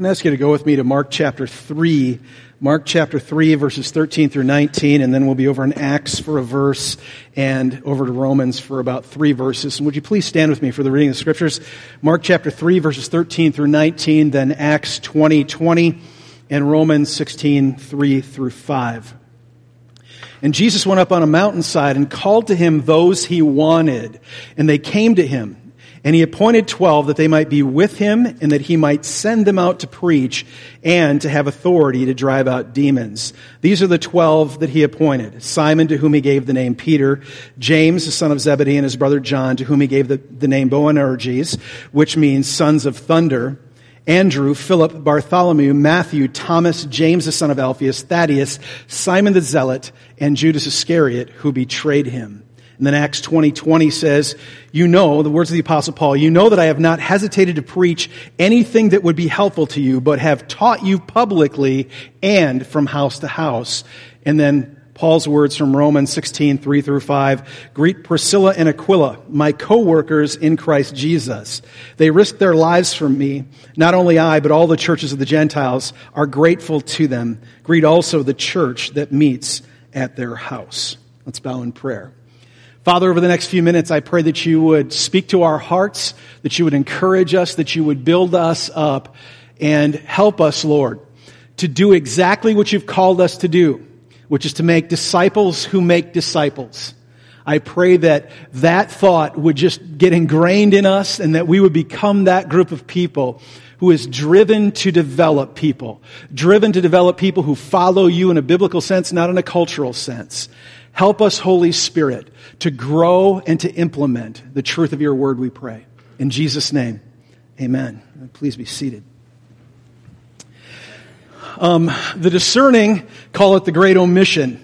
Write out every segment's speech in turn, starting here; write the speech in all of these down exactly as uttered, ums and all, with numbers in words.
I'm going to ask you to go with me to Mark chapter three. Mark chapter three, verses thirteen through nineteen, and then we'll be over in Acts for a verse and over to Romans for about three verses. And would you please stand with me for the reading of the Scriptures? Mark chapter three, verses thirteen through nineteen, then Acts twenty twenty, and Romans sixteen, three through five. And Jesus went up on a mountainside and called to him those he wanted, and they came to him. And he appointed twelve that they might be with him and that he might send them out to preach and to have authority to drive out demons. These are the twelve that he appointed. Simon, to whom he gave the name Peter. James, the son of Zebedee, and his brother John, to whom he gave the, the name Boanerges, which means sons of thunder. Andrew, Philip, Bartholomew, Matthew, Thomas, James, the son of Alphaeus, Thaddeus, Simon the Zealot, and Judas Iscariot, who betrayed him. And then Acts twenty twenty says, you know, the words of the Apostle Paul, you know that I have not hesitated to preach anything that would be helpful to you, but have taught you publicly and from house to house. And then Paul's words from Romans sixteen, three through five, greet Priscilla and Aquila, my co-workers in Christ Jesus. They risked their lives for me. Not only I, but all the churches of the Gentiles are grateful to them. Greet also the church that meets at their house. Let's bow in prayer. Father, over the next few minutes, I pray that you would speak to our hearts, that you would encourage us, that you would build us up, and help us, Lord, to do exactly what you've called us to do, which is to make disciples who make disciples. I pray that that thought would just get ingrained in us and that we would become that group of people who is driven to develop people, driven to develop people who follow you in a biblical sense, not in a cultural sense. Help us, Holy Spirit, to grow and to implement the truth of your word, we pray. In Jesus' name, amen. Please be seated. Um, the discerning call it the great omission.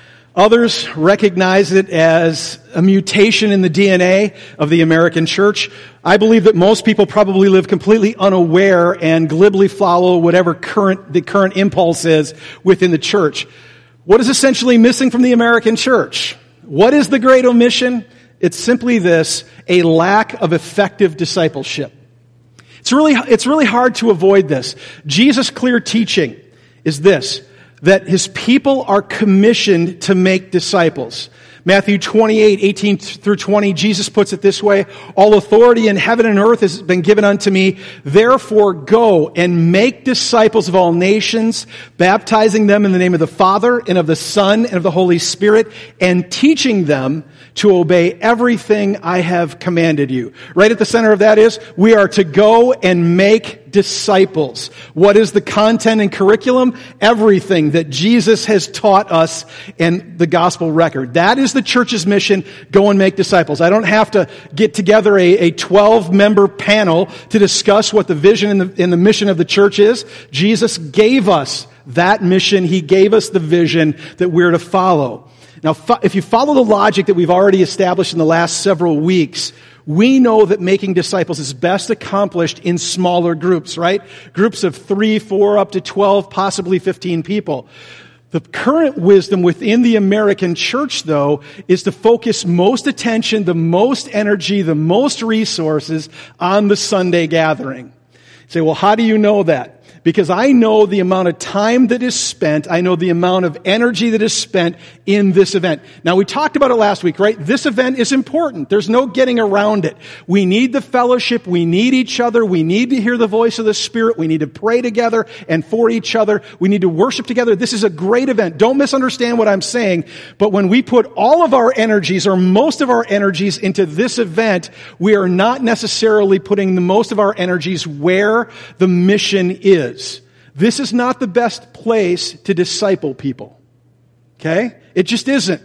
Others recognize it as a mutation in the D N A of the American church. I believe that most people probably live completely unaware and glibly follow whatever current the current impulse is within the church. What is essentially missing from the American church? What is the great omission? It's simply this, a lack of effective discipleship. It's really, it's really hard to avoid this. Jesus' clear teaching is this, that his people are commissioned to make disciples. Matthew twenty-eight, eighteen through twenty, Jesus puts it this way, all authority in heaven and earth has been given unto me. Therefore go and make disciples of all nations, baptizing them in the name of the Father and of the Son and of the Holy Spirit, and teaching them to obey everything I have commanded you. Right at the center of that is, we are to go and make disciples. What is the content and curriculum? Everything that Jesus has taught us in the gospel record. That is the church's mission. Go and make disciples. I don't have to get together a, a twelve-member panel to discuss what the vision and the, and the mission of the church is. Jesus gave us that mission. He gave us the vision that we're to follow. Now, if you follow the logic that we've already established in the last several weeks, we know that making disciples is best accomplished in smaller groups, right? Groups of three, four, up to twelve, possibly fifteen people. The current wisdom within the American church, though, is to focus most attention, the most energy, the most resources on the Sunday gathering. You say, well, how do you know that? Because I know the amount of time that is spent, I know the amount of energy that is spent in this event. Now, we talked about it last week, right? This event is important. There's no getting around it. We need the fellowship. We need each other. We need to hear the voice of the Spirit. We need to pray together and for each other. We need to worship together. This is a great event. Don't misunderstand what I'm saying. But when we put all of our energies, or most of our energies, into this event, we are not necessarily putting the most of our energies where the mission is. This is not the best place to disciple people. Okay? It just isn't.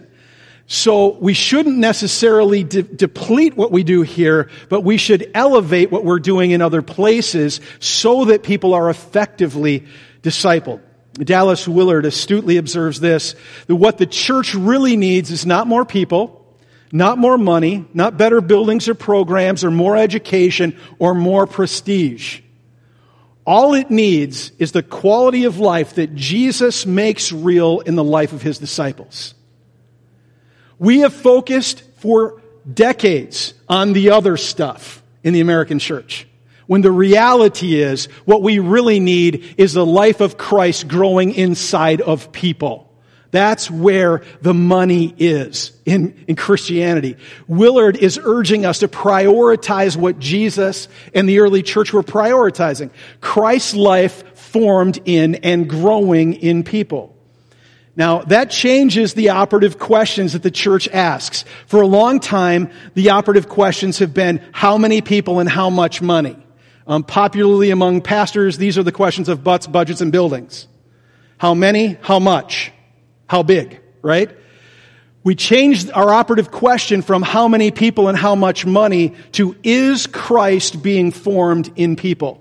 So we shouldn't necessarily de- deplete what we do here, but we should elevate what we're doing in other places so that people are effectively discipled. Dallas Willard astutely observes this, that what the church really needs is not more people, not more money, not better buildings or programs or more education or more prestige. All it needs is the quality of life that Jesus makes real in the life of his disciples. We have focused for decades on the other stuff in the American church. When the reality is, what we really need is the life of Christ growing inside of people. That's where the money is in, in Christianity. Willard is urging us to prioritize what Jesus and the early church were prioritizing. Christ's life formed in and growing in people. Now, that changes the operative questions that the church asks. For a long time, the operative questions have been, how many people and how much money? Um, popularly among pastors, these are the questions of butts, budgets, and buildings. How many? How much? How big? Right? We changed our operative question from how many people and how much money to, is Christ being formed in people?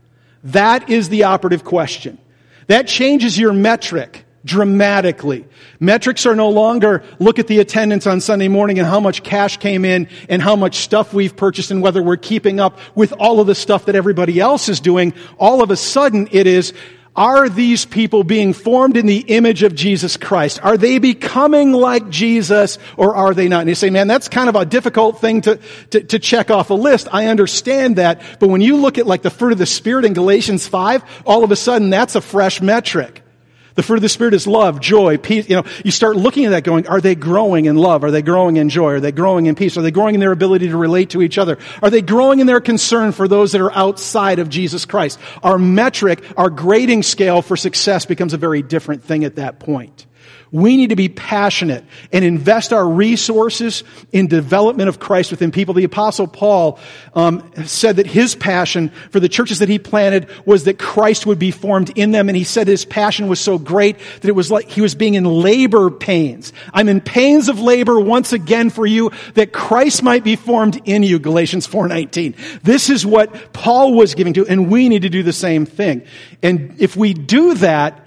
That is the operative question. That changes your metric dramatically. Metrics are no longer look at the attendance on Sunday morning and how much cash came in and how much stuff we've purchased and whether we're keeping up with all of the stuff that everybody else is doing. All of a sudden it is, are these people being formed in the image of Jesus Christ? Are they becoming like Jesus or are they not? And you say, man, that's kind of a difficult thing to, to, to check off a list. I understand that. But when you look at like the fruit of the Spirit in Galatians five, all of a sudden that's a fresh metric. The fruit of the Spirit is love, joy, peace. You know, you start looking at that going, are they growing in love? Are they growing in joy? Are they growing in peace? Are they growing in their ability to relate to each other? Are they growing in their concern for those that are outside of Jesus Christ? Our metric, our grading scale for success becomes a very different thing at that point. We need to be passionate and invest our resources in development of Christ within people. The Apostle Paul um, said that his passion for the churches that he planted was that Christ would be formed in them. And he said his passion was so great that it was like he was being in labor pains. I'm in pains of labor once again for you, that Christ might be formed in you, Galatians four nineteen. This is what Paul was giving to, and we need to do the same thing. And if we do that,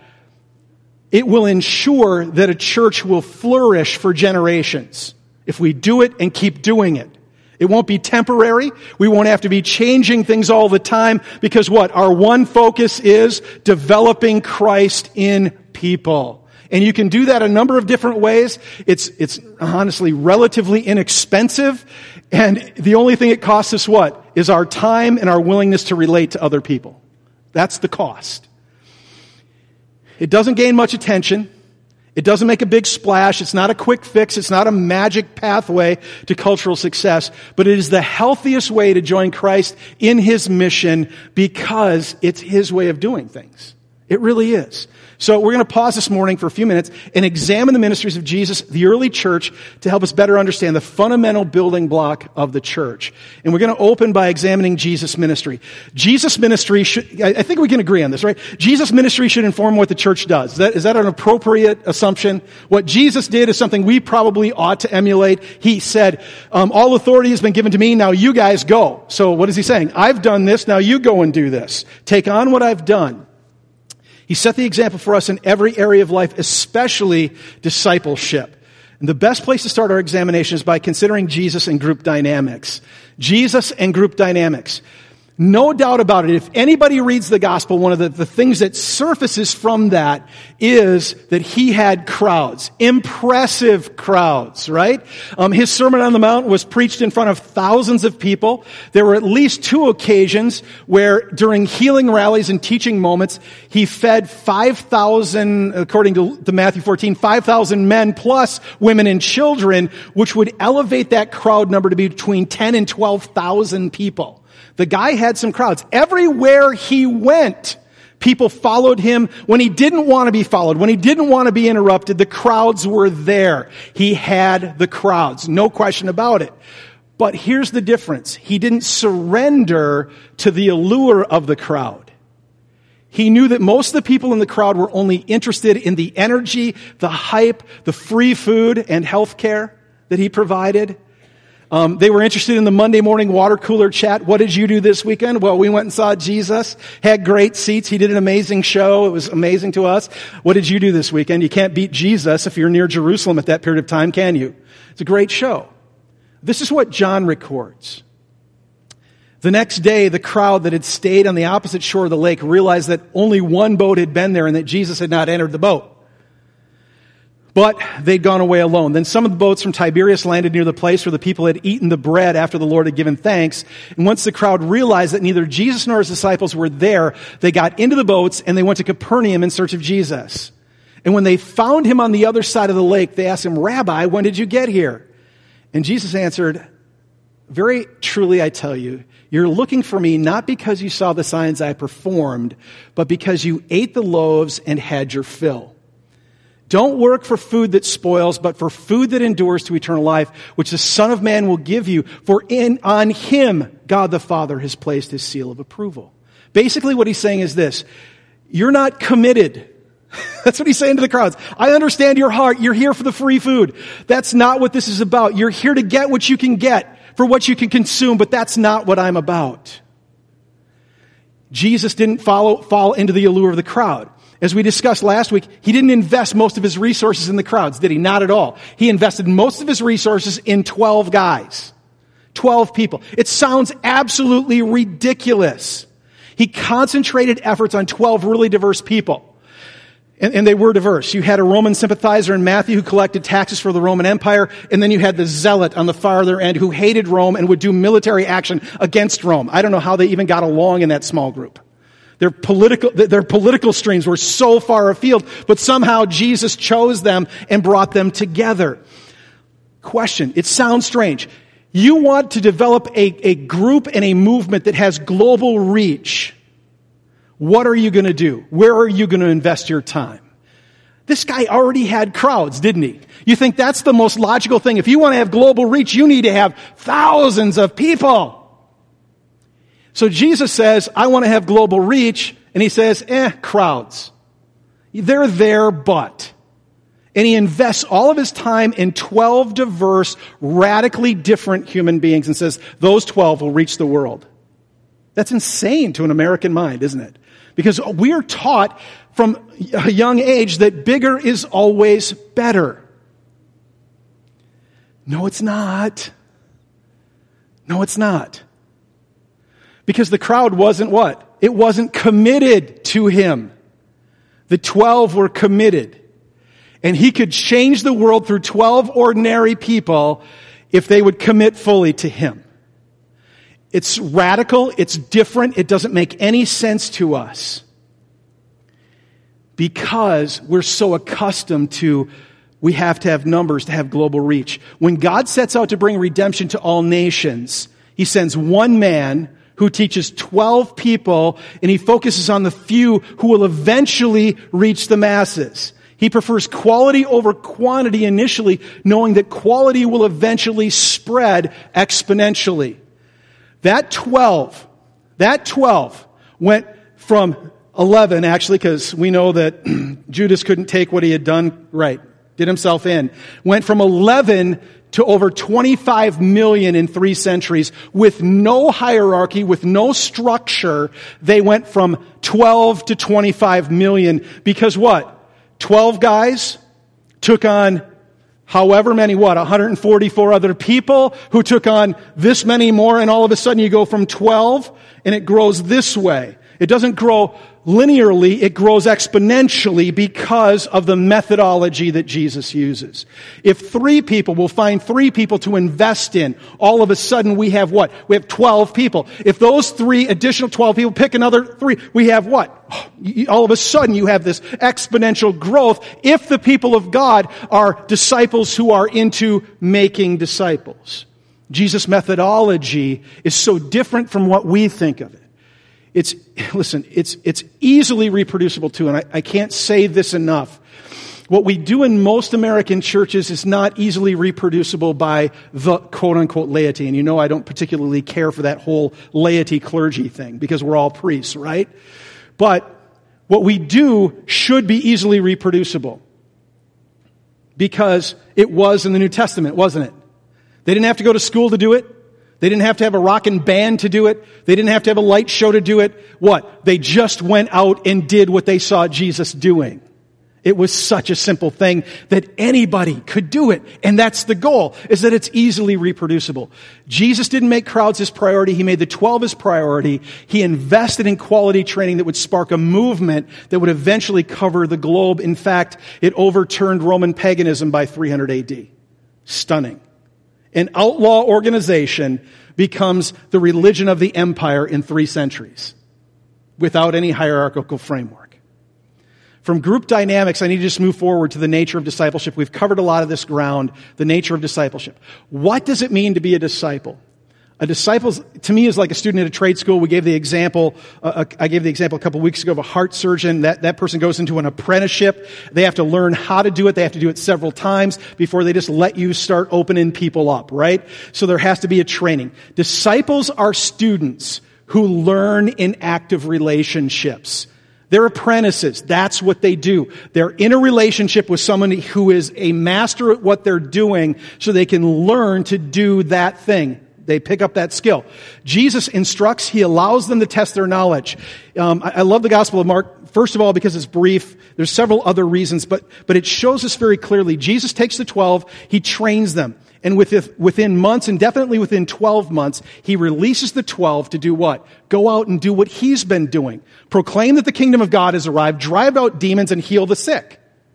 it will ensure that a church will flourish for generations. If we do it and keep doing it. It won't be temporary. We won't have to be changing things all the time because what? Our one focus is developing Christ in people. And you can do that a number of different ways. It's, it's honestly relatively inexpensive. And the only thing it costs us what? Is our time and our willingness to relate to other people. That's the cost. It doesn't gain much attention. It doesn't make a big splash. It's not a quick fix. It's not a magic pathway to cultural success. But it is the healthiest way to join Christ in His mission because it's His way of doing things. It really is. So we're going to pause this morning for a few minutes and examine the ministries of Jesus, the early church, to help us better understand the fundamental building block of the church. And we're going to open by examining Jesus' ministry. Jesus' ministry should, I think we can agree on this, right? Jesus' ministry should inform what the church does. Is that, is that an appropriate assumption? What Jesus did is something we probably ought to emulate. He said, um, all authority has been given to me, now you guys go. So what is he saying? I've done this, now you go and do this. Take on what I've done. He set the example for us in every area of life, especially discipleship. And the best place to start our examination is by considering Jesus and group dynamics. Jesus and group dynamics. No doubt about it, if anybody reads the gospel, one of the, the things that surfaces from that is that he had crowds. Impressive crowds, right? Um, his Sermon on the Mount was preached in front of thousands of people. There were at least two occasions where during healing rallies and teaching moments, he fed five thousand, according to, to Matthew fourteen, five thousand men plus women and children, which would elevate that crowd number to be between ten and twelve thousand people. The guy had some crowds. Everywhere he went, people followed him. When he didn't want to be followed, when he didn't want to be interrupted, the crowds were there. He had the crowds. No question about it. But here's the difference. He didn't surrender to the allure of the crowd. He knew that most of the people in the crowd were only interested in the energy, the hype, the free food and health care that he provided. Um, they were interested in the Monday morning water cooler chat. What did you do this weekend? Well, we went and saw Jesus, had great seats. He did an amazing show. It was amazing to us. What did you do this weekend? You can't beat Jesus if you're near Jerusalem at that period of time, can you? It's a great show. This is what John records. The next day, the crowd that had stayed on the opposite shore of the lake realized that only one boat had been there and that Jesus had not entered the boat. But they'd gone away alone. Then some of the boats from Tiberias landed near the place where the people had eaten the bread after the Lord had given thanks. And once the crowd realized that neither Jesus nor his disciples were there, they got into the boats and they went to Capernaum in search of Jesus. And when they found him on the other side of the lake, they asked him, Rabbi, when did you get here? And Jesus answered, very truly I tell you, you're looking for me not because you saw the signs I performed, but because you ate the loaves and had your fill. Don't work for food that spoils, but for food that endures to eternal life, which the Son of Man will give you. For in on him, God the Father has placed his seal of approval. Basically what he's saying is this: you're not committed. That's what he's saying to the crowds. I understand your heart. You're here for the free food. That's not what this is about. You're here to get what you can get for what you can consume, but that's not what I'm about. Jesus didn't follow, fall into the allure of the crowd. As we discussed last week, he didn't invest most of his resources in the crowds, did he? Not at all. He invested most of his resources in twelve guys. twelve people. It sounds absolutely ridiculous. He concentrated efforts on twelve really diverse people. And, and they were diverse. You had a Roman sympathizer in Matthew who collected taxes for the Roman Empire, and then you had the zealot on the farther end who hated Rome and would do military action against Rome. I don't know how they even got along in that small group. Their political, their political streams were so far afield, but somehow Jesus chose them and brought them together. Question, it sounds strange. You want to develop a, a group and a movement that has global reach. What are you going to do? Where are you going to invest your time? This guy already had crowds, didn't he? You think that's the most logical thing. If you want to have global reach, you need to have thousands of people. So Jesus says, I want to have global reach. And he says, eh, crowds. They're there, but. And he invests all of his time in twelve diverse, radically different human beings and says, those twelve will reach the world. That's insane to an American mind, isn't it? Because we are taught from a young age that bigger is always better. No, it's not. No, it's not. Because the crowd wasn't what? It wasn't committed to him. The twelve were committed. And he could change the world through twelve ordinary people if they would commit fully to him. It's radical, it's different, it doesn't make any sense to us. Because we're so accustomed to, we have to have numbers to have global reach. When God sets out to bring redemption to all nations, he sends one man who teaches twelve people, and he focuses on the few who will eventually reach the masses. He prefers quality over quantity initially, knowing that quality will eventually spread exponentially. That twelve, that twelve went from eleven, actually, because we know that Judas couldn't take what he had done right, did himself in, went from eleven to over twenty-five million in three centuries with no hierarchy, with no structure. They went from twelve to twenty-five million because what? twelve guys took on however many, what, one hundred forty-four other people who took on this many more, and all of a sudden you go from twelve and it grows this way. It doesn't grow linearly, it grows exponentially because of the methodology that Jesus uses. If three people will find three people to invest in, all of a sudden we have what? We have twelve people. If those three additional twelve people pick another three, we have what? All of a sudden you have this exponential growth if the people of God are disciples who are into making disciples. Jesus' methodology is so different from what we think of it. It's, listen, it's, it's easily reproducible too, and I, I can't say this enough. What we do in most American churches is not easily reproducible by the quote-unquote laity. And you know I don't particularly care for that whole laity clergy thing because we're all priests, right? But what we do should be easily reproducible because it was in the New Testament, wasn't it? They didn't have to go to school to do it. They didn't have to have a rockin' band to do it. They didn't have to have a light show to do it. What? They just went out and did what they saw Jesus doing. It was such a simple thing that anybody could do it. And that's the goal, is that it's easily reproducible. Jesus didn't make crowds his priority. He made the twelve his priority. He invested in quality training that would spark a movement that would eventually cover the globe. In fact, it overturned Roman paganism by three hundred A D. Stunning. An outlaw organization becomes the religion of the empire in three centuries without any hierarchical framework. From group dynamics, I need to just move forward to the nature of discipleship. We've covered a lot of this ground, the nature of discipleship. What does it mean to be a disciple? A disciple, to me, is like a student at a trade school. We gave the example, uh, I gave the example a couple weeks ago of a heart surgeon. That, that person goes into an apprenticeship. They have to learn how to do it. They have to do it several times before they just let you start opening people up, right? So there has to be a training. Disciples are students who learn in active relationships. They're apprentices. That's what they do. They're in a relationship with someone who is a master at what they're doing so they can learn to do that thing. They pick up that skill. Jesus instructs. He allows them to test their knowledge. Um, I, I love the Gospel of Mark, first of all, because it's brief. There's several other reasons, but, but it shows us very clearly. Jesus takes the twelve. He trains them. And within months, and definitely within twelve months, he releases the twelve to do what? Go out and do what he's been doing. Proclaim that the kingdom of God has arrived, drive out demons, and heal the sick.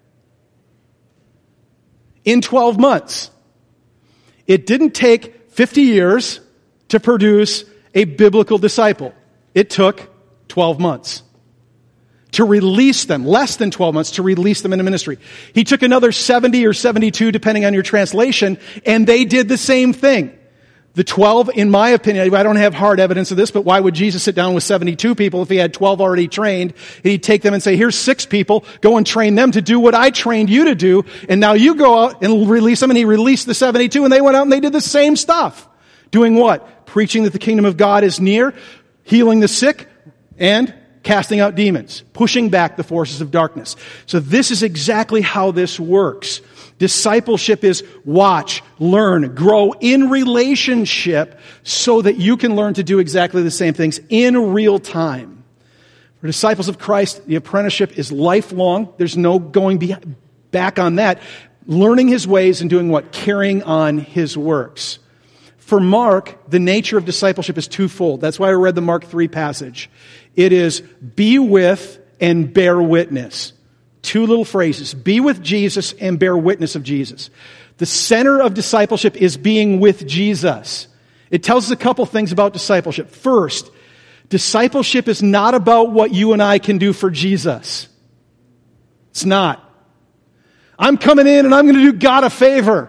In twelve months. It didn't take fifty years to produce a biblical disciple. It took twelve months. To release them, less than twelve months, to release them into ministry. He took another seventy or seventy-two, depending on your translation, and they did the same thing. The twelve, in my opinion, I don't have hard evidence of this, but why would Jesus sit down with seventy-two people if he had twelve already trained? He'd take them and say, here's six people, go and train them to do what I trained you to do, and now you go out and release them, and he released the seventy-two, and they went out and they did the same stuff. Doing what? Preaching that the kingdom of God is near, healing the sick, and casting out demons, pushing back the forces of darkness. So this is exactly how this works. Discipleship is watch, learn, grow in relationship so that you can learn to do exactly the same things in real time. For disciples of Christ, the apprenticeship is lifelong. There's no going back on that. Learning his ways and doing what? Carrying on his works. For Mark, the nature of discipleship is twofold. That's why I read the Mark three passage. It is be with and bear witness. Two little phrases. Be with Jesus and bear witness of Jesus. The center of discipleship is being with Jesus. It tells us a couple things about discipleship. First, discipleship is not about what you and I can do for Jesus. It's not. I'm coming in and I'm going to do God a favor.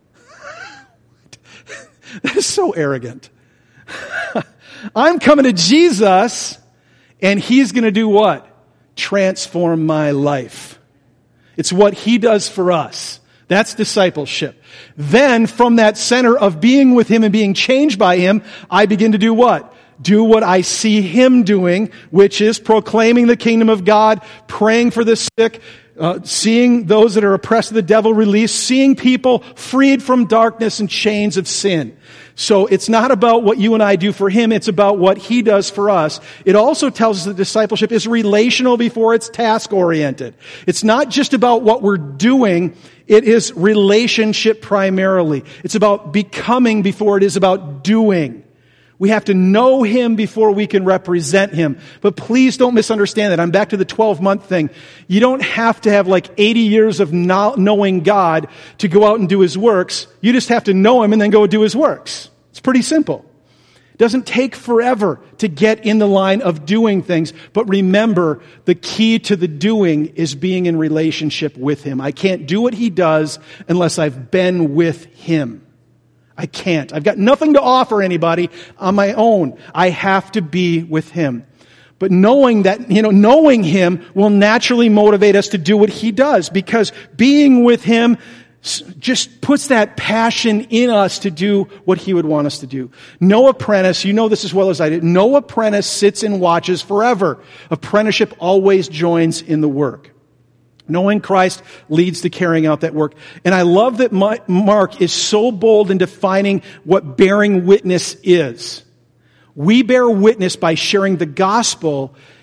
That is so arrogant. I'm coming to Jesus, and he's going to do what? Transform my life. It's what he does for us. That's discipleship. Then, from that center of being with him and being changed by him, I begin to do what? Do what I see him doing, which is proclaiming the kingdom of God, praying for the sick, Uh, seeing those that are oppressed of the devil released, seeing people freed from darkness and chains of sin. So it's not about what you and I do for him, it's about what he does for us. It also tells us that discipleship is relational before it's task-oriented. It's not just about what we're doing, it is relationship primarily. It's about becoming before it is about doing. We have to know him before we can represent him. But please don't misunderstand that. I'm back to the twelve-month thing. You don't have to have like eighty years of knowing God to go out and do his works. You just have to know him and then go do his works. It's pretty simple. It doesn't take forever to get in the line of doing things. But remember, the key to the doing is being in relationship with him. I can't do what he does unless I've been with him. I can't. I've got nothing to offer anybody on my own. I have to be with him. But knowing that, you know, knowing him will naturally motivate us to do what he does, because being with him just puts that passion in us to do what he would want us to do. No apprentice, you know this as well as I do, no apprentice sits and watches forever. Apprenticeship always joins in the work. Knowing Christ leads to carrying out that work. And I love that Mark is so bold in defining what bearing witness is. We bear witness by sharing the gospel,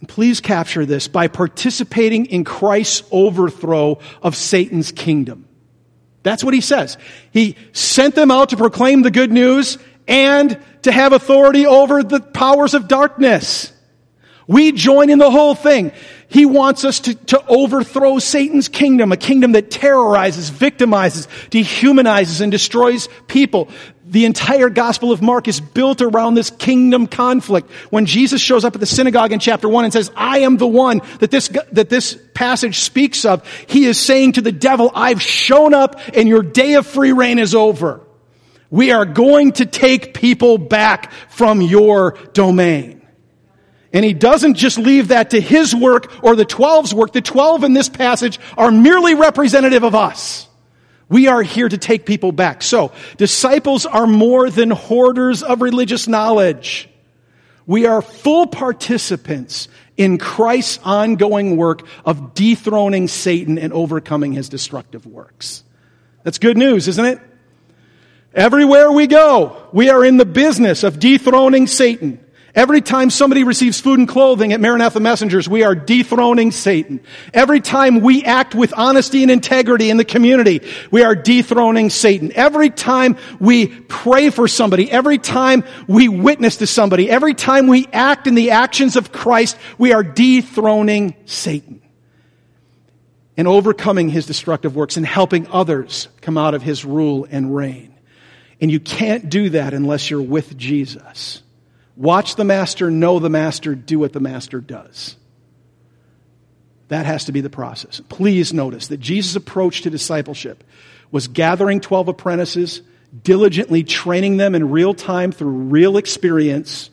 please capture this, by participating in Christ's overthrow of Satan's kingdom. That's what he says. He sent them out to proclaim the good news and to have authority over the powers of darkness. We join in the whole thing. He wants us to, to overthrow Satan's kingdom, a kingdom that terrorizes, victimizes, dehumanizes, and destroys people. The entire Gospel of Mark is built around this kingdom conflict. When Jesus shows up at the synagogue in chapter one and says, I am the one that this, that this passage speaks of, he is saying to the devil, I've shown up and your day of free reign is over. We are going to take people back from your domain. And he doesn't just leave that to his work or the twelve's work. The twelve in this passage are merely representative of us. We are here to take people back. So, disciples are more than hoarders of religious knowledge. We are full participants in Christ's ongoing work of dethroning Satan and overcoming his destructive works. That's good news, isn't it? Everywhere we go, we are in the business of dethroning Satan. Every time somebody receives food and clothing at Maranatha Messengers, we are dethroning Satan. Every time we act with honesty and integrity in the community, we are dethroning Satan. Every time we pray for somebody, every time we witness to somebody, every time we act in the actions of Christ, we are dethroning Satan and overcoming his destructive works and helping others come out of his rule and reign. And you can't do that unless you're with Jesus. Watch the Master, know the Master, do what the Master does. That has to be the process. Please notice that Jesus' approach to discipleship was gathering twelve apprentices, diligently training them in real time through real experience,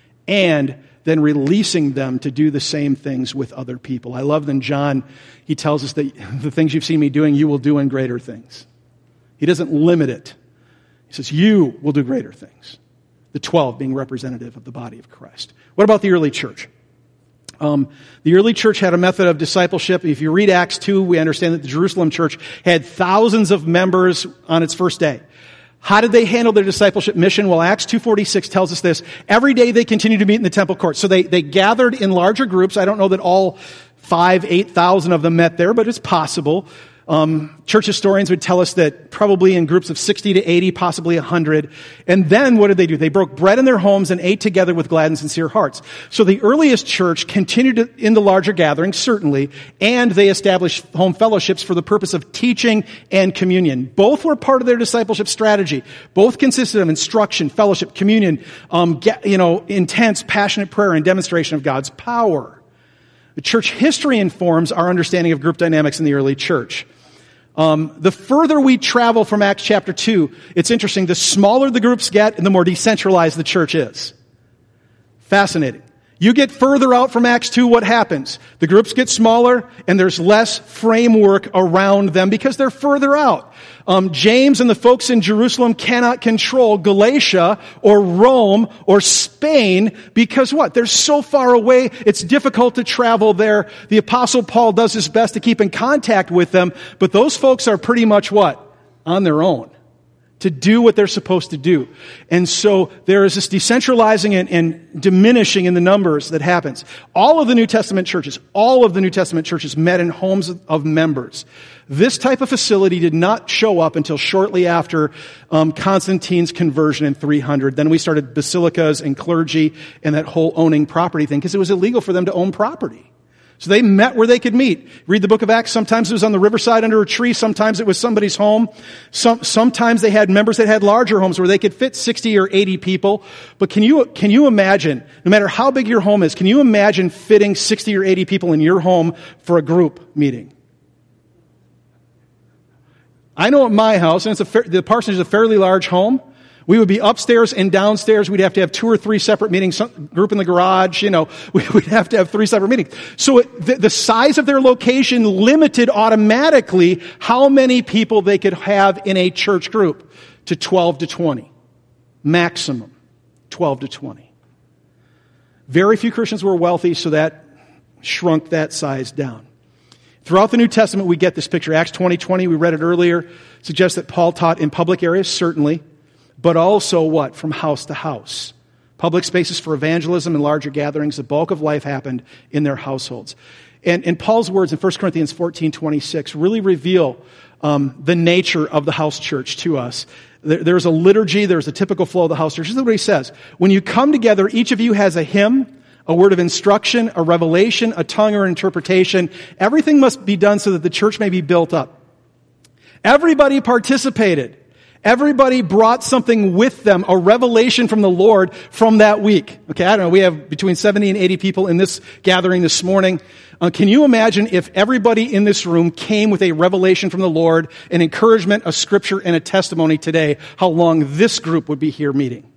and then releasing them to do the same things with other people. I love that in John, he tells us that the things you've seen me doing, you will do in greater things. He doesn't limit it. He says, you will do greater things. The twelve being representative of the body of Christ. What about the early church? Um, the early church had a method of discipleship. If you read Acts two, we understand that the Jerusalem church had thousands of members on its first day. How did they handle their discipleship mission? Well, Acts two forty-six tells us this. Every day they continued to meet in the temple courts. So they, they gathered in larger groups. I don't know that all five, eight thousand of them met there, but it's possible. Um, church historians would tell us that probably in groups of sixty to eighty, possibly one hundred. And then what did they do? They broke bread in their homes and ate together with glad and sincere hearts. So the earliest church continued to, in the larger gatherings, certainly, and they established home fellowships for the purpose of teaching and communion. Both were part of their discipleship strategy. Both consisted of instruction, fellowship, communion, um, you know, intense, passionate prayer and demonstration of God's power. The church history informs our understanding of group dynamics in the early church. Um, the further we travel from Acts chapter two, it's interesting, the smaller the groups get and the more decentralized the church is. Fascinating. You get further out from Acts two, what happens? The groups get smaller and there's less framework around them because they're further out. Um, James and the folks in Jerusalem cannot control Galatia or Rome or Spain because what? They're so far away, it's difficult to travel there. The Apostle Paul does his best to keep in contact with them, but those folks are pretty much what? On their own. To do what they're supposed to do. And so there is this decentralizing and, and diminishing in the numbers that happens. All of the New Testament churches, all of the New Testament churches met in homes of, of members. This type of facility did not show up until shortly after um, Constantine's conversion in three hundred. Then we started basilicas and clergy and that whole owning property thing because it was illegal for them to own property. So they met where they could meet. Read the book of Acts. Sometimes it was on the riverside under a tree. Sometimes it was somebody's home. Some, sometimes they had members that had larger homes where they could fit sixty or eighty people. But can you, can you imagine, no matter how big your home is, can you imagine fitting sixty or eighty people in your home for a group meeting? I know at my house, and it's a fa- the parsonage is a fairly large home. We would be upstairs and downstairs. We'd have to have two or three separate meetings, some group in the garage, you know, we'd have to have three separate meetings. So it, the, the size of their location limited automatically how many people they could have in a church group to twelve to twenty. Maximum twelve to twenty. Very few Christians were wealthy, so that shrunk that size down. Throughout the New Testament, we get this picture. Acts twenty twenty, we read it earlier, suggests that Paul taught in public areas, certainly. But also what? From house to house. Public spaces for evangelism and larger gatherings. The bulk of life happened in their households. And, and Paul's words in First Corinthians fourteen twenty-six really reveal um, the nature of the house church to us. There, there's a liturgy, there's a typical flow of the house church. This is what he says. When you come together, each of you has a hymn, a word of instruction, a revelation, a tongue or interpretation. Everything must be done so that the church may be built up. Everybody participated. Everybody brought something with them, a revelation from the Lord from that week. Okay, I don't know, we have between seventy and eighty people in this gathering this morning. Uh, can you imagine if everybody in this room came with a revelation from the Lord, an encouragement, a scripture, and a testimony today, how long this group would be here meeting?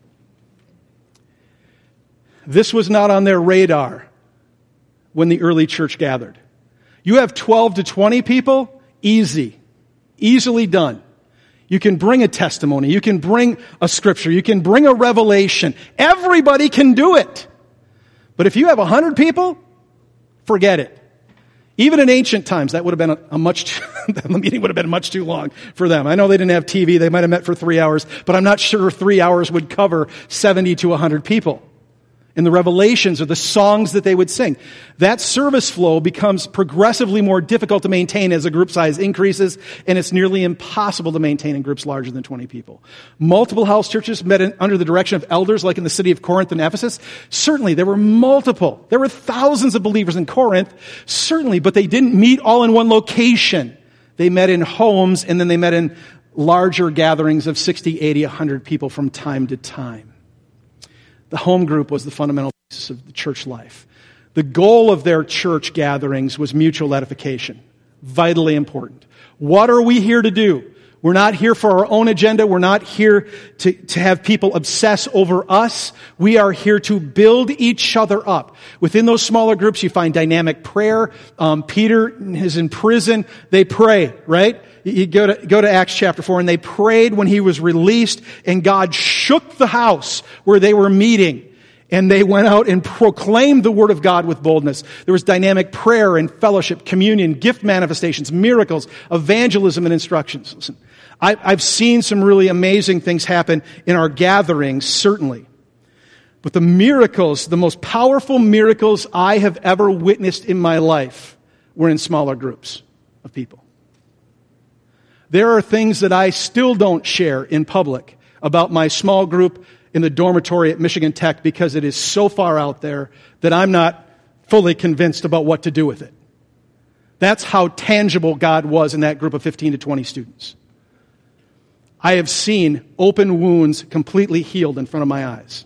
This was not on their radar when the early church gathered. You have twelve to twenty people, easy, easily done. You can bring a testimony. You can bring a scripture. You can bring a revelation. Everybody can do it. But if you have a hundred people, forget it. Even in ancient times, that would have been a, a much, too, the meeting would have been much too long for them. I know they didn't have T V. They might have met for three hours, but I'm not sure three hours would cover seventy to a hundred people. And the revelations or the songs that they would sing. That service flow becomes progressively more difficult to maintain as the group size increases, and it's nearly impossible to maintain in groups larger than twenty people. Multiple house churches met in, under the direction of elders like in the city of Corinth and Ephesus. Certainly, there were multiple. There were thousands of believers in Corinth, certainly, but they didn't meet all in one location. They met in homes, and then they met in larger gatherings of sixty, eighty, one hundred people from time to time. The home group was the fundamental basis of the church life. The goal of their church gatherings was mutual edification. Vitally important. What are we here to do? We're not here for our own agenda. We're not here to, to have people obsess over us. We are here to build each other up. Within those smaller groups, you find dynamic prayer. Um, Peter is in prison. They pray, right? You go to, go to Acts chapter four, and they prayed when he was released, and God shook the house where they were meeting. And they went out and proclaimed the word of God with boldness. There was dynamic prayer and fellowship, communion, gift manifestations, miracles, evangelism, and instructions. Listen, I, I've seen some really amazing things happen in our gatherings, certainly. But the miracles, the most powerful miracles I have ever witnessed in my life were in smaller groups of people. There are things that I still don't share in public about my small group in the dormitory at Michigan Tech because it is so far out there that I'm not fully convinced about what to do with it. That's how tangible God was in that group of fifteen to twenty students. I have seen open wounds completely healed in front of my eyes.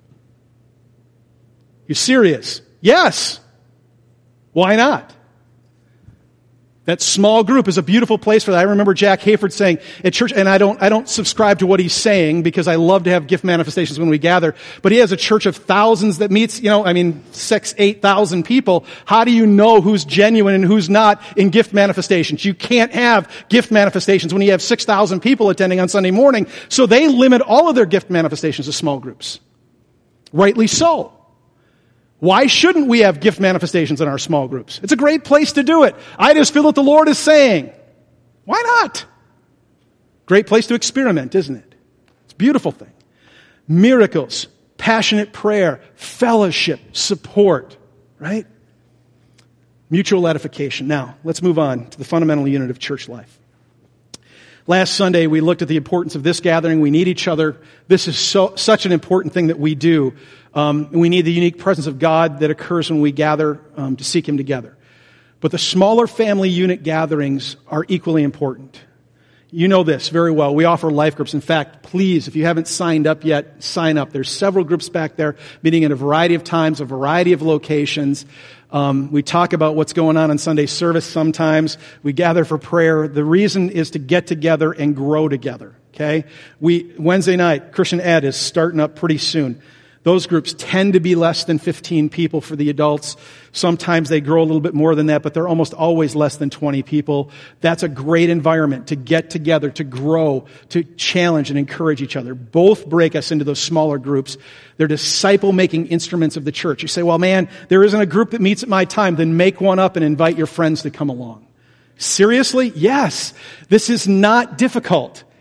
You serious? Yes. Why not? That small group is a beautiful place for that. I remember Jack Hayford saying at church, and I don't, I don't subscribe to what he's saying because I love to have gift manifestations when we gather, but he has a church of thousands that meets, you know, I mean, six, eight thousand people. How do you know who's genuine and who's not in gift manifestations? You can't have gift manifestations when you have six thousand people attending on Sunday morning, so they limit all of their gift manifestations to small groups. Rightly so. Why shouldn't we have gift manifestations in our small groups? It's a great place to do it. I just feel what the Lord is saying. Why not? Great place to experiment, isn't it? It's a beautiful thing. Miracles, passionate prayer, fellowship, support, right? Mutual edification. Now, let's move on to the fundamental unit of church life. Last Sunday, we looked at the importance of this gathering. We need each other. This is so, such an important thing that we do. Um, we need the unique presence of God that occurs when we gather um, to seek Him together. But the smaller family unit gatherings are equally important. You know this very well. We offer life groups. In fact, please, if you haven't signed up yet, sign up. There's several groups back there meeting at a variety of times, a variety of locations. Um, we talk about what's going on in Sunday service sometimes. We gather for prayer. The reason is to get together and grow together, okay? We Wednesday night, Christian Ed is starting up pretty soon. Those groups tend to be less than fifteen people for the adults. Sometimes they grow a little bit more than that, but they're almost always less than twenty people. That's a great environment to get together, to grow, to challenge and encourage each other. Both break us into those smaller groups. They're disciple-making instruments of the church. You say, well, man, there isn't a group that meets at my time. Then make one up and invite your friends to come along. Seriously? Yes. This is not difficult.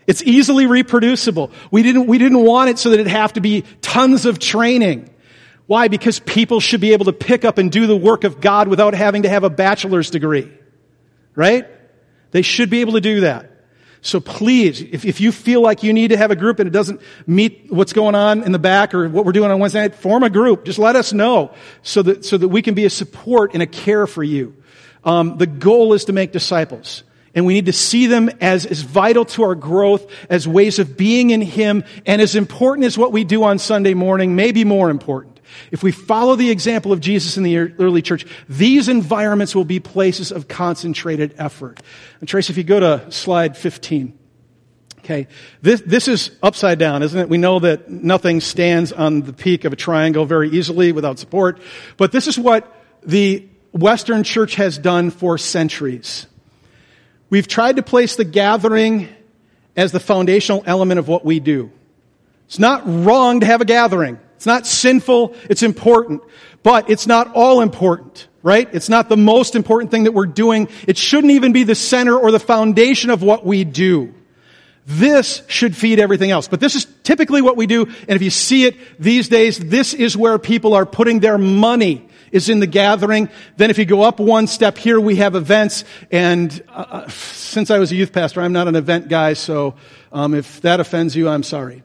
It's easily reproducible. We didn't, we didn't want it so that it'd have to be tons of training. Why? Because people should be able to pick up and do the work of God without having to have a bachelor's degree. Right? They should be able to do that. So please, if, if you feel like you need to have a group and it doesn't meet what's going on in the back or what we're doing on Wednesday night, form a group. Just let us know so that, so that we can be a support and a care for you. Um, the goal is to make disciples. And we need to see them as, as vital to our growth, as ways of being in Him, and as important as what we do on Sunday morning, maybe more important. If we follow the example of Jesus in the early church, these environments will be places of concentrated effort. And Trace, if you go to slide fifteen. Okay, this, this is upside down, isn't it? We know that nothing stands on the peak of a triangle very easily without support. But this is what the Western church has done for centuries. We've tried to place the gathering as the foundational element of what we do. It's not wrong to have a gathering. It's not sinful. It's important. But it's not all important, right? It's not the most important thing that we're doing. It shouldn't even be the center or the foundation of what we do. This should feed everything else. But this is typically what we do. And if you see it these days, this is where people are putting their money, is in the gathering. Then if you go up one step here, we have events. And uh, since I was a youth pastor, I'm not an event guy. So um, if that offends you, I'm sorry.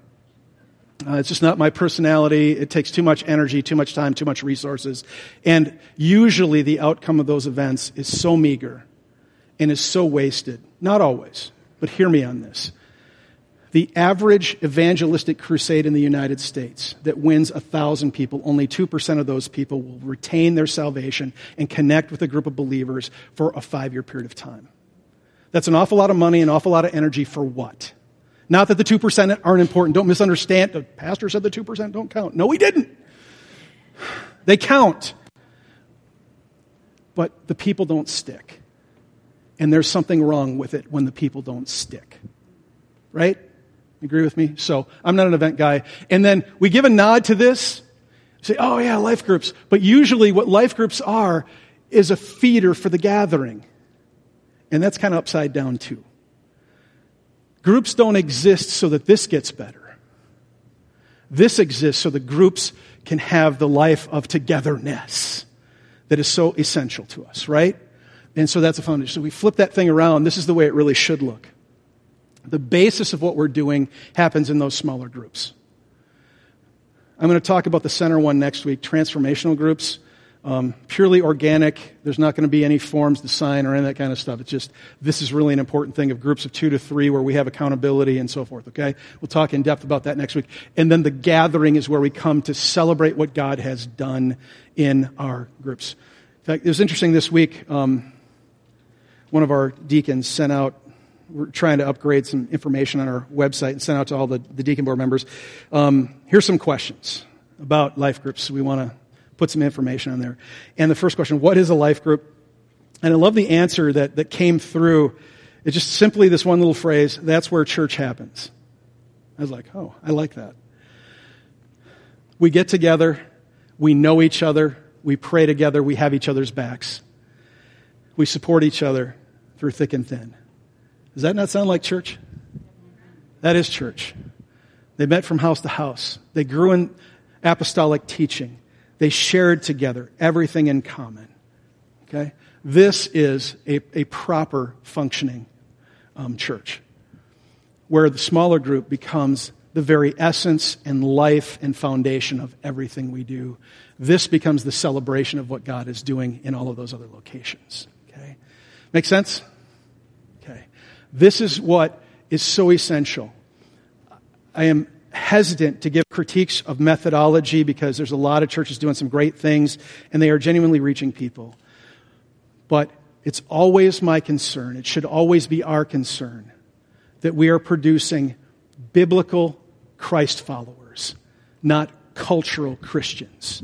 Uh, it's just not my personality. It takes too much energy, too much time, too much resources. And usually the outcome of those events is so meager and is so wasted. Not always, but hear me on this. The average evangelistic crusade in the United States that wins a thousand people, only two percent of those people will retain their salvation and connect with a group of believers for a five-year period of time. That's an awful lot of money, an awful lot of energy for what? Not that the two percent aren't important. Don't misunderstand. The pastor said the two percent don't count. No, he didn't. They count. But the people don't stick. And there's something wrong with it when the people don't stick. Right? Agree with me? So I'm not an event guy. And then we give a nod to this. Say, oh yeah, life groups. But usually what life groups are is a feeder for the gathering. And that's kind of upside down too. Groups don't exist so that this gets better. This exists so the groups can have the life of togetherness that is so essential to us, right? And so that's a foundation. So we flip that thing around. This is the way it really should look. The basis of what we're doing happens in those smaller groups. I'm going to talk about the center one next week, transformational groups. Um, purely organic. There's not going to be any forms to sign or any of that kind of stuff. It's just, this is really an important thing of groups of two to three where we have accountability and so forth, okay? We'll talk in depth about that next week. And then the gathering is where we come to celebrate what God has done in our groups. In fact, it was interesting this week, um, one of our deacons sent out, we're trying to upgrade some information on our website and sent out to all the, the deacon board members. Um, here's some questions about life groups. We want to put some information on there. And the first question, what is a life group? And I love the answer that, that came through. It's just simply this one little phrase, that's where church happens. I was like, oh, I like that. We get together, we know each other, we pray together, we have each other's backs. We support each other through thick and thin. Does that not sound like church? That is church. They met from house to house. They grew in apostolic teaching. They shared together everything in common. Okay? This is a, a proper functioning um, church where the smaller group becomes the very essence and life and foundation of everything we do. This becomes the celebration of what God is doing in all of those other locations. Okay? Make sense? Okay. This is what is so essential. I am hesitant to give critiques of methodology because there's a lot of churches doing some great things and they are genuinely reaching people. But it's always my concern, it should always be our concern, that we are producing biblical Christ followers, not cultural Christians.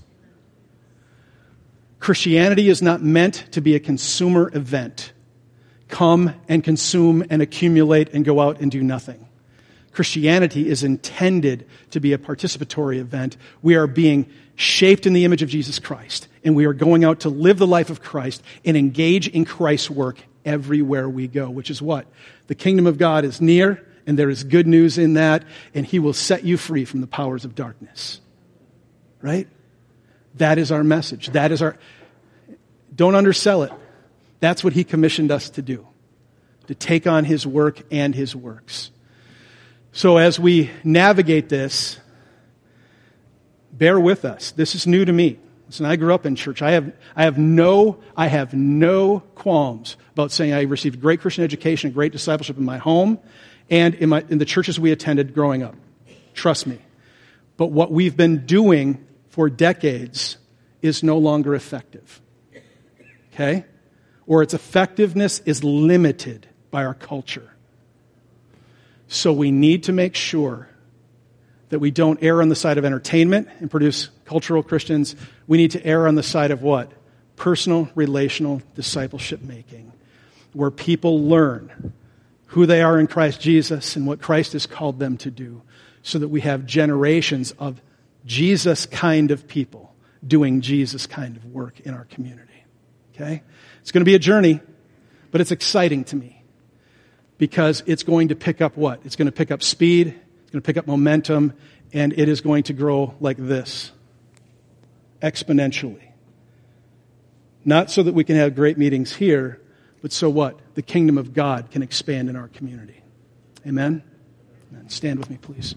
Christianity is not meant to be a consumer event. Come and consume and accumulate and go out and do nothing. Christianity is intended to be a participatory event. We are being shaped in the image of Jesus Christ, and we are going out to live the life of Christ and engage in Christ's work everywhere we go, which is what? The kingdom of God is near, and And there is good news in that, and he will set you free from the powers of darkness. Right? That is our message. That is our... Don't undersell it. That's what he commissioned us to do. To take on his work and his works. So as we navigate this, bear with us. This is new to me. Listen, I grew up in church. I have, I have no, I have no qualms about saying I received great Christian education, great discipleship in my home, and in my, in the churches we attended growing up. Trust me. But what we've been doing for decades is no longer effective. Okay? Or its effectiveness is limited by our culture. So we need to make sure that we don't err on the side of entertainment and produce cultural Christians. We need to err on the side of what? Personal, relational discipleship making, where people learn who they are in Christ Jesus and what Christ has called them to do, so that we have generations of Jesus kind of people doing Jesus kind of work in our community. Okay? It's going to be a journey, but it's exciting to me. Because it's going to pick up what? It's going to pick up speed, it's going to pick up momentum, and it is going to grow like this, exponentially. Not so that we can have great meetings here, but so what? The kingdom of God can expand in our community. Amen? Amen. Stand with me, please.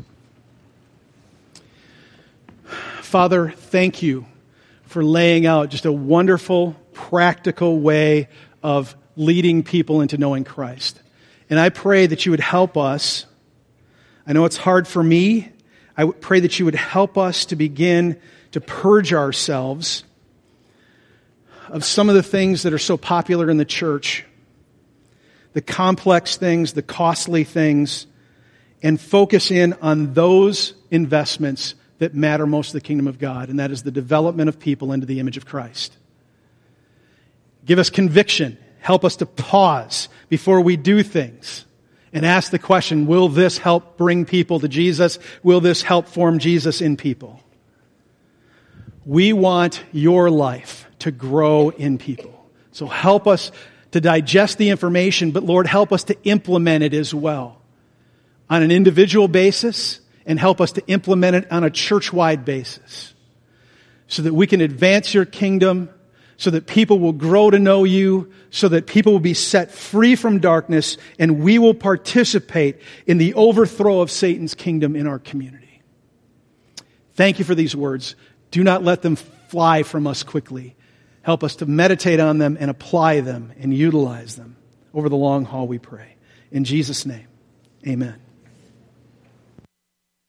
Father, thank you for laying out just a wonderful, practical way of leading people into knowing Christ. And I pray that you would help us. I know it's hard for me. I pray that you would help us to begin to purge ourselves of some of the things that are so popular in the church, the complex things, the costly things, and focus in on those investments that matter most to the kingdom of God, and that is the development of people into the image of Christ. Give us conviction. Help us to pause before we do things and ask the question, will this help bring people to Jesus? Will this help form Jesus in people? We want your life to grow in people. So help us to digest the information, but Lord, help us to implement it as well on an individual basis, and help us to implement it on a church-wide basis so that we can advance your kingdom, so that people will grow to know you, so that people will be set free from darkness, and we will participate in the overthrow of Satan's kingdom in our community. Thank you for these words. Do not let them fly from us quickly. Help us to meditate on them and apply them and utilize them over the long haul, we pray. In Jesus' name, amen.